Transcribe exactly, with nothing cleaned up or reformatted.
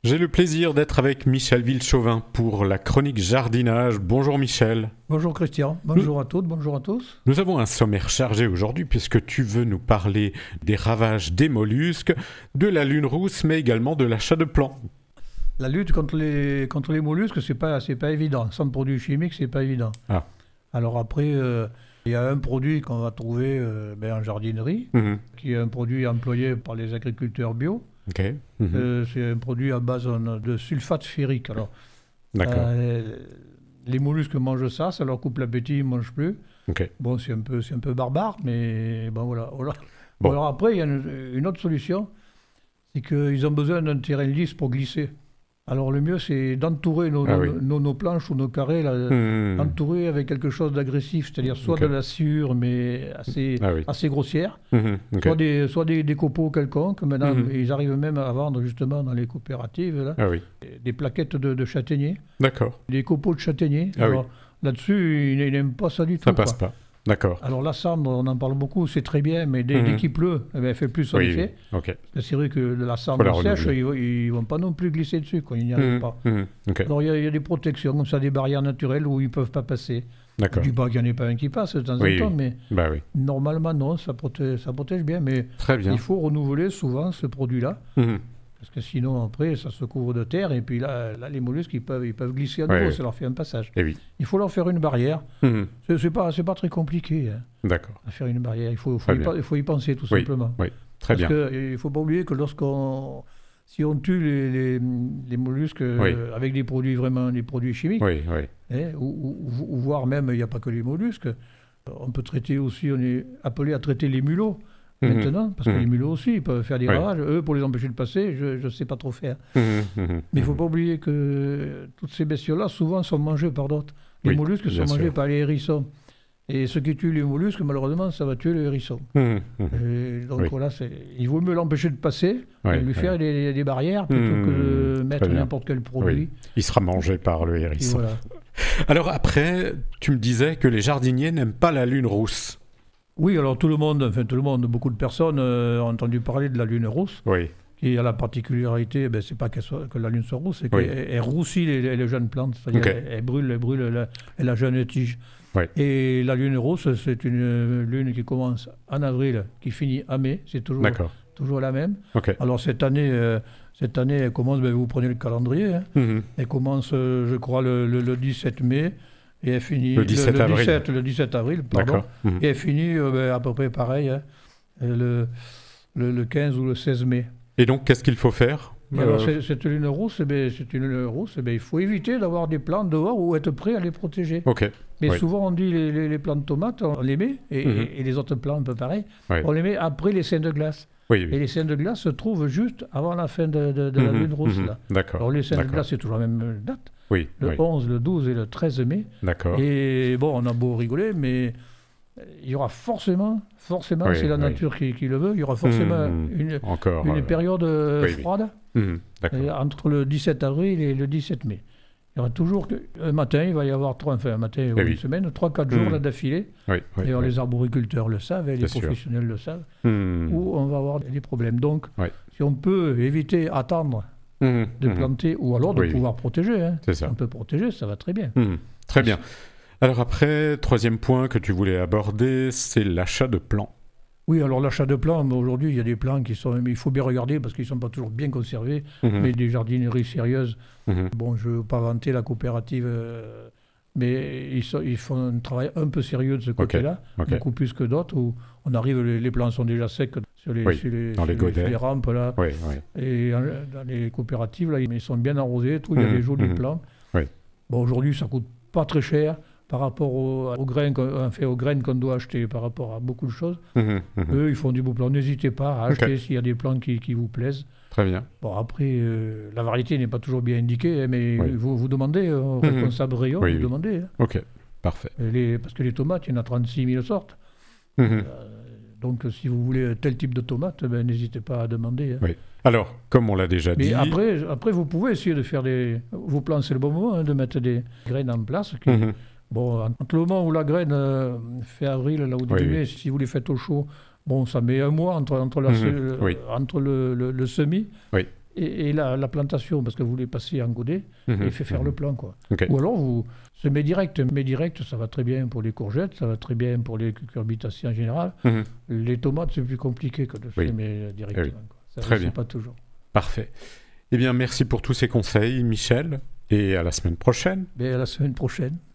J'ai le plaisir d'être avec Michel Villechauvin pour la chronique jardinage. Bonjour Michel. Bonjour Christian, bonjour nous, à toutes, bonjour à tous. Nous avons un sommaire chargé aujourd'hui puisque tu veux nous parler des ravages des mollusques, de la lune rousse mais également de l'achat de plants. La lutte contre les, contre les mollusques, c'est pas, c'est pas évident. Sans produits chimiques, c'est pas évident. Ah. Alors après, il euh, y a un produit qu'on va trouver euh, ben, en jardinerie, mmh. qui est un produit employé par les agriculteurs bio. Okay. Mmh. Euh, c'est un produit à base de sulfate ferrique. Alors, D'accord. Euh, les mollusques mangent ça, ça leur coupe l'appétit, ils ne mangent plus. Okay. Bon, c'est un peu, c'est un peu barbare, mais bon, voilà. voilà. Bon. Bon, alors après, il y a une, une autre solution, c'est qu'ils ont besoin d'un terrain lisse pour glisser. Alors le mieux, c'est d'entourer nos, ah, nos, oui. nos, nos planches ou nos carrés, là, mmh. d'entourer avec quelque chose d'agressif, c'est-à-dire soit okay. de la sciure, mais assez, ah, oui. assez grossière, mmh. okay. soit, des, soit des, des copeaux quelconques. Maintenant, mmh. ils arrivent même à vendre justement dans les coopératives là, ah, oui. des plaquettes de, de châtaigniers, D'accord. des copeaux de châtaigniers. Ah, Alors, oui. là-dessus, ils n'aiment pas ça du tout. Ça passe quoi. pas. D'accord. Alors la cendre, on en parle beaucoup, c'est très bien, mais dès, mmh. dès qu'il pleut, eh bien, elle fait plus son oui, effet. Oui. Okay. C'est vrai que la cendre la sèche, ils ne vont pas non plus glisser dessus, quoi, ils n'y arrivent mmh. pas. Mmh. Okay. Alors il y, y a des protections, comme ça, des barrières naturelles où ils ne peuvent pas passer. D'accord. Je ne dis pas qu'il n'y en ait pas un qui passe de temps oui, en temps, oui. mais bah, oui. normalement non, ça protège, ça protège bien, mais très bien. il faut renouveler souvent ce produit-là. Mmh. Parce que sinon, après, ça se couvre de terre, et puis là, là les mollusques, ils peuvent, ils peuvent glisser à nouveau, ouais, ça leur fait un passage. Et oui. Il faut leur faire une barrière. Mmh. Ce n'est pas, c'est pas très compliqué, hein, d'accord. à faire une barrière. Il faut, faut, y, il faut y penser, tout oui. simplement. Oui, très Parce bien. Parce qu'il ne faut pas oublier que lorsqu'on... Si on tue les, les, les mollusques oui. euh, avec des produits vraiment des produits chimiques, oui, oui. Hein, ou, ou, ou voire même, il n'y a pas que les mollusques, on peut traiter aussi, on est appelé à traiter les mulots. Maintenant, parce que mmh. les mulots aussi, ils peuvent faire des oui. ravages. Eux, pour les empêcher de passer, je ne sais pas trop faire. Mmh. Mais il ne faut pas oublier que toutes ces bestioles-là, souvent, sont mangées par d'autres. Les oui, mollusques sont mangés sûr. par les hérissons. Et ce qui tue les mollusques, malheureusement, ça va tuer les hérissons. Mmh. Et donc oui. voilà, c'est... il vaut mieux l'empêcher de passer, oui, lui oui. faire des, des barrières, plutôt mmh. que de mettre n'importe quel produit. Oui. Il sera mangé par le hérisson. Voilà. Alors après, tu me disais que les jardiniers n'aiment pas la lune rousse. Oui, alors tout le monde, enfin tout le monde, beaucoup de personnes euh, ont entendu parler de la lune rousse, oui. qui a la particularité, ben, c'est pas qu'elle soit, que la lune soit rousse, c'est qu'elle oui. elle roussit les, les jeunes plantes, c'est-à-dire okay. elle, elle brûle, elle brûle la, la jeune tige. Oui. Et la lune rousse, c'est une lune qui commence en avril, qui finit en mai, c'est toujours, toujours la même. Okay. Alors cette année, euh, cette année, elle commence, ben, vous prenez le calendrier, hein, mm-hmm. elle commence, euh, je crois, le, le, le dix-sept mai. Et elle finit le dix-sept le, le avril. dix-sept, le dix-sept avril, pardon. Mmh. Et elle finit euh, ben, à peu près pareil, hein, le, le, le quinze ou le seize mai. Et donc, qu'est-ce qu'il faut faire ? Et alors, c'est, cette lune rousse, eh ben, c'est une lune rousse, eh ben, il faut éviter d'avoir des plantes dehors ou être prêt à les protéger. Okay. Mais oui. souvent, on dit les, les, les plantes de tomates, on les met, et, mmh. et les autres plantes un peu pareil, oui. on les met après les seins de glace. Oui, oui. Et les seins de glace se trouvent juste avant la fin de, de, de mmh. la lune rousse. Mmh. Là. D'accord. Alors, les seins D'accord. de glace, c'est toujours la même date. Oui, le oui. onze, le douze et le treize mai. D'accord. Et bon, on a beau rigoler, mais il y aura forcément, forcément, oui, c'est la nature oui. qui, qui le veut, il y aura forcément mmh, une, encore, une euh... période oui, froide oui. Mmh, d'accord. entre le dix-sept avril et le dix-sept mai. Il y aura toujours un matin, il va y avoir trois, enfin un matin ou oui. une semaine, trois, quatre jours mmh. là d'affilée. Oui, oui, D'ailleurs, oui. les arboriculteurs le savent, et les C'est professionnels sûr. le savent, mmh. où on va avoir des problèmes. Donc, oui. si on peut éviter, attendre Mmh, de mmh. planter, ou alors de oui, pouvoir oui. protéger. Hein. C'est ça. On peut protéger, ça va très bien. Mmh, très bien. Alors après, troisième point que tu voulais aborder, c'est l'achat de plants. Oui, alors l'achat de plants, aujourd'hui, il y a des plants qui sont... Mais il faut bien regarder parce qu'ils ne sont pas toujours bien conservés, mmh. mais des jardineries sérieuses. Mmh. Bon, je ne veux pas vanter la coopérative, euh, mais ils, sont, ils font un travail un peu sérieux de ce côté-là, okay. Okay. beaucoup plus que d'autres, où on arrive, les, les plants sont déjà secs sur les, oui, sur les, dans sur les, les, sur les rampes, là. Oui, oui. Et dans les coopératives, là, ils sont bien arrosés, tout, il y a mmh. des jolis mmh. plants. Oui. Bon, aujourd'hui, ça ne coûte pas très cher par rapport aux, aux, grains, enfin, aux graines qu'on doit acheter, par rapport à beaucoup de choses. Mmh. Mmh. Eux, ils font du beau plan. N'hésitez pas à acheter okay. s'il y a des plants qui, qui vous plaisent. Très bien. Bon, après, euh, la variété n'est pas toujours bien indiquée, mais oui. vous, vous demandez au mmh. responsable rayon, oui, vous oui. demandez. Hein. Ok, parfait. Les, parce que les tomates, il y en a trente-six mille sortes. Mmh. Euh, donc, si vous voulez tel type de tomate, ben, n'hésitez pas à demander. Hein. Oui. Alors, comme on l'a déjà mais dit... Mais après, après, vous pouvez essayer de faire des... Vos plants, c'est le bon moment, hein, de mettre des graines en place. Qui... Mmh. Bon, entre le moment où la graine euh, fait avril, là, au début oui, mai, oui. si vous les faites au chaud, bon, ça met un mois entre, entre, la, mmh. euh, oui. entre le, le, le semis oui. et, et la, la plantation, parce que vous les passez en godet, Mmh, et fait faire mmh. le plan, quoi. Okay. Ou alors, vous semez direct. Mais direct, ça va très bien pour les courgettes, ça va très bien pour les cucurbitacées en général. Mmh. Les tomates, c'est plus compliqué que de Oui. semer directement. Oui. Quoi. Ça Très ne bien. pas toujours. Parfait. Eh bien, merci pour tous ces conseils, Michel, et à la semaine prochaine. Mais à la semaine prochaine.